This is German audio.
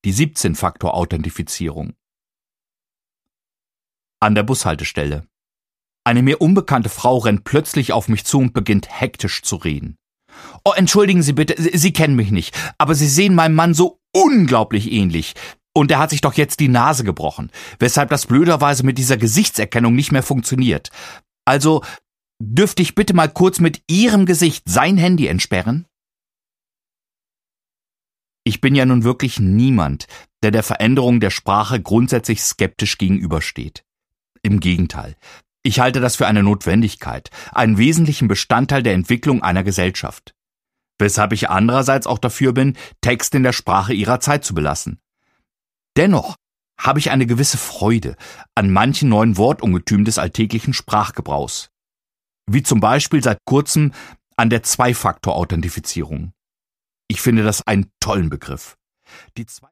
die 17-Faktor-Authentifizierung. An der Bushaltestelle. Eine mir unbekannte Frau rennt plötzlich auf mich zu und beginnt hektisch zu reden. »Oh, entschuldigen Sie bitte, Sie kennen mich nicht, aber Sie sehen meinem Mann so unglaublich ähnlich. Und er hat sich doch jetzt die Nase gebrochen, weshalb das blöderweise mit dieser Gesichtserkennung nicht mehr funktioniert. Also, dürfte ich bitte mal kurz mit Ihrem Gesicht sein Handy entsperren?« Ich bin ja nun wirklich niemand, der Veränderung der Sprache grundsätzlich skeptisch gegenübersteht. Im Gegenteil. Ich halte das für eine Notwendigkeit, einen wesentlichen Bestandteil der Entwicklung einer Gesellschaft. Weshalb ich andererseits auch dafür bin, Texte in der Sprache ihrer Zeit zu belassen. Dennoch habe ich eine gewisse Freude an manchen neuen Wortungetümen des alltäglichen Sprachgebrauchs. Wie zum Beispiel seit kurzem an der Zwei-Faktor-Authentifizierung. Ich finde das einen tollen Begriff. Die